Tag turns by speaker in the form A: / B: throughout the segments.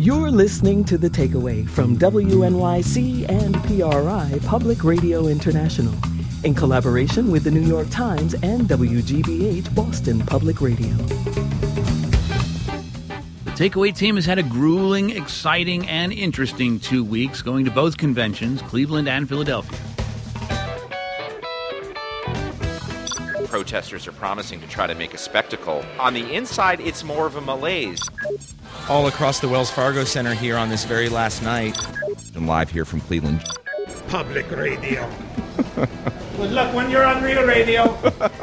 A: You're listening to The Takeaway from WNYC and PRI Public Radio International in collaboration with the New York Times and WGBH Boston Public Radio.
B: The Takeaway team has had a grueling, exciting, and interesting 2 weeks, going to both conventions, Cleveland and Philadelphia.
C: Protesters are promising to try to make a spectacle. On the inside, it's more of a malaise.
D: All across the Wells Fargo Center here on this very last night.
C: I'm live here from Cleveland.
E: Public radio. Good luck when you're on real radio.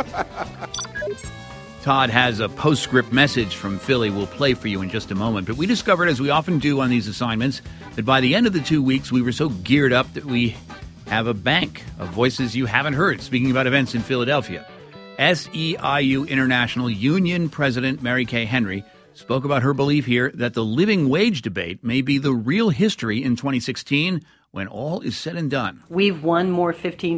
B: Todd has a postscript message from Philly we'll play for you in just a moment. But we discovered, as we often do on these assignments, that by the end of the 2 weeks, we were so geared up that we have a bank of voices you haven't heard speaking about events in Philadelphia. SEIU International Union President Mary Kay Henry spoke about her belief here that the living wage debate may be the real history in 2016 when all is said and done.
F: We've won more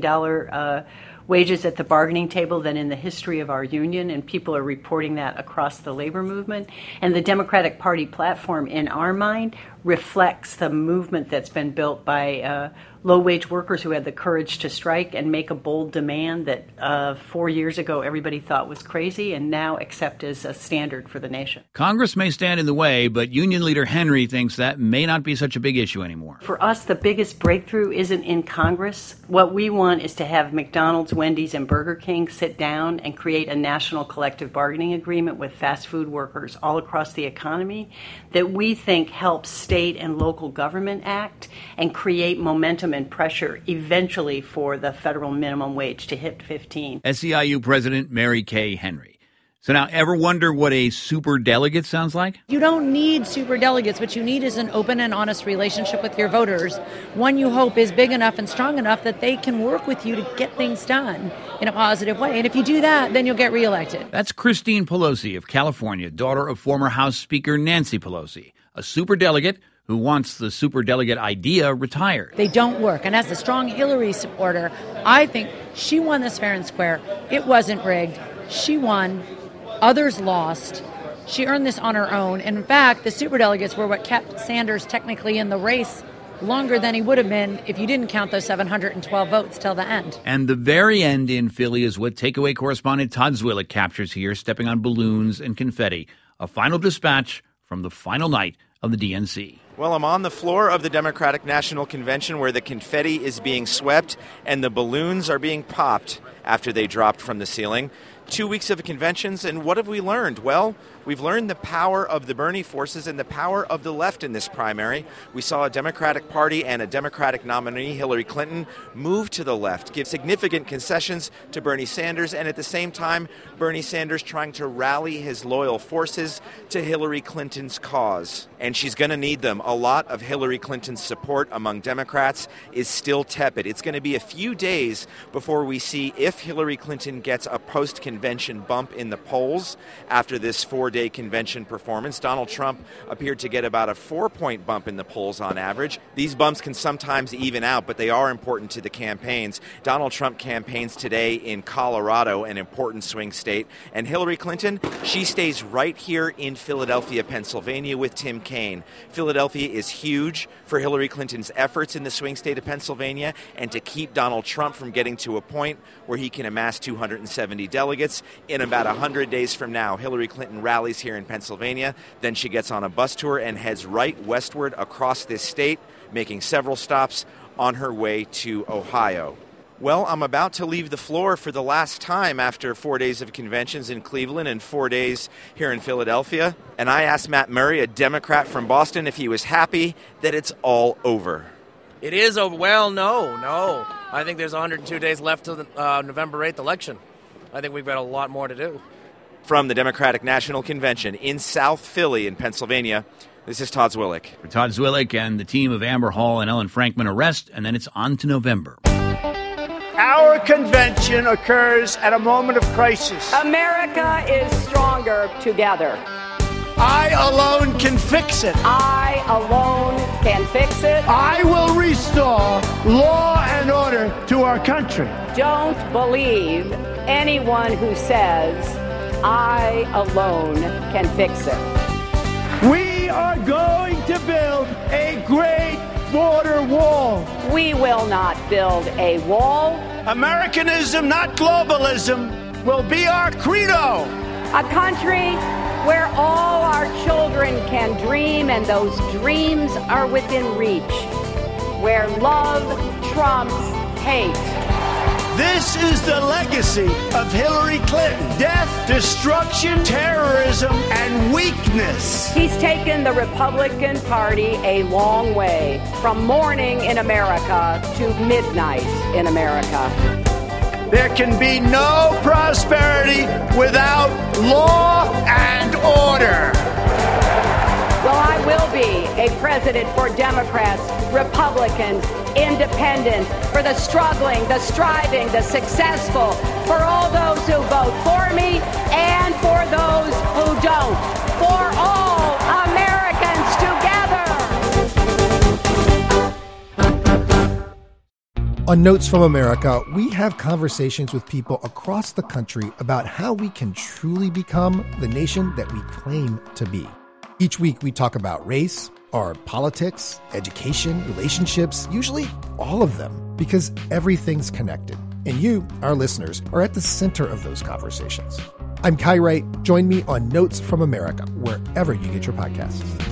F: $15 wages at the bargaining table than in the history of our union, and people are reporting that across the labor movement. And the Democratic Party platform, in our mind, reflects the movement that's been built by low-wage workers who had the courage to strike and make a bold demand that 4 years ago everybody thought was crazy and now accept as a standard for the nation.
B: Congress may stand in the way, but union leader Henry thinks that may not be such a big issue anymore.
F: For us, the biggest breakthrough isn't in Congress. What we want is to have McDonald's, Wendy's, and Burger King sit down and create a national collective bargaining agreement with fast food workers all across the economy that we think helps state and local government act and create momentum and pressure eventually for the federal minimum wage to hit 15.
B: SEIU President Mary Kay Henry. So now, ever wonder what a superdelegate sounds like?
G: You don't need superdelegates. What you need is an open and honest relationship with your voters. One you hope is big enough and strong enough that they can work with you to get things done in a positive way. And if you do that, then you'll get reelected.
B: That's Christine Pelosi of California, daughter of former House Speaker Nancy Pelosi, a superdelegate who wants the superdelegate idea retired.
G: They don't work. And as a strong Hillary supporter, I think she won this fair and square. It wasn't rigged. She won. Others lost. She earned this on her own. And in fact, the superdelegates were what kept Sanders technically in the race longer than he would have been if you didn't count those 712 votes till the end.
B: And the very end in Philly is what Takeaway correspondent Todd Zwillich captures here, stepping on balloons and confetti. A final dispatch from the final night of the DNC.
C: Well, I'm on the floor of the Democratic National Convention where the confetti is being swept and the balloons are being popped after they dropped from the ceiling. 2 weeks of conventions, and what have we learned? Well, we've learned the power of the Bernie forces and the power of the left in this primary. We saw a Democratic Party and a Democratic nominee, Hillary Clinton, move to the left, give significant concessions to Bernie Sanders, and at the same time, Bernie Sanders trying to rally his loyal forces to Hillary Clinton's cause. And she's going to need them. A lot of Hillary Clinton's support among Democrats is still tepid. It's going to be a few days before we see if Hillary Clinton gets a post-convention bump in the polls after this 4-day convention performance. Donald Trump appeared to get about a 4-point bump in the polls on average. These bumps can sometimes even out, but they are important to the campaigns. Donald Trump campaigns today in Colorado, an important swing state, and Hillary Clinton, she stays right here in Philadelphia, Pennsylvania with Tim Kaine. Philadelphia is huge for Hillary Clinton's efforts in the swing state of Pennsylvania and to keep Donald Trump from getting to a point where he can amass 270 delegates. In about 100 days from now, Hillary Clinton rallies here in Pennsylvania. Then she gets on a bus tour and heads right westward across this state, making several stops on her way to Ohio. Well, I'm about to leave the floor for the last time after 4 days of conventions in Cleveland and 4 days here in Philadelphia. And I asked Matt Murray, a Democrat from Boston, if he was happy that it's all over.
H: It is over. Well, no. I think there's 102 days left to the November 8th election. I think we've got a lot more to do.
C: From the Democratic National Convention in South Philly in Pennsylvania, this is Todd Zwillich.
B: For Todd Zwillich and the team of Amber Hall and Ellen Frankman arrest, and then it's on to November.
E: Our convention occurs at a moment of crisis.
I: America is stronger together.
E: I alone can fix it.
I: I alone can fix it.
E: I will restore law and order to our country.
I: Don't believe anyone who says, I alone can fix it.
E: We We are going to build a great border wall.
I: We will not build a wall.
E: Americanism, not globalism, will be our credo.
I: A country where all our children can dream and those dreams are within reach. Where love trumps hate.
E: This is the legacy of Hillary Clinton. Death, destruction, terrorism, and weakness.
I: He's taken the Republican Party a long way, from morning in America to midnight in America.
E: There can be no prosperity without law and order.
I: Well, I will be a president for Democrats, Republicans, independents, for the struggling, the striving, the successful, for all those who vote for me and for those who don't. For all Americans together.
J: On Notes from America, we have conversations with people across the country about how we can truly become the nation that we claim to be. Each week we talk about race, our politics, education, relationships, usually all of them, because everything's connected. And you, our listeners, are at the center of those conversations. I'm Kai Wright. Join me on Notes from America, wherever you get your podcasts.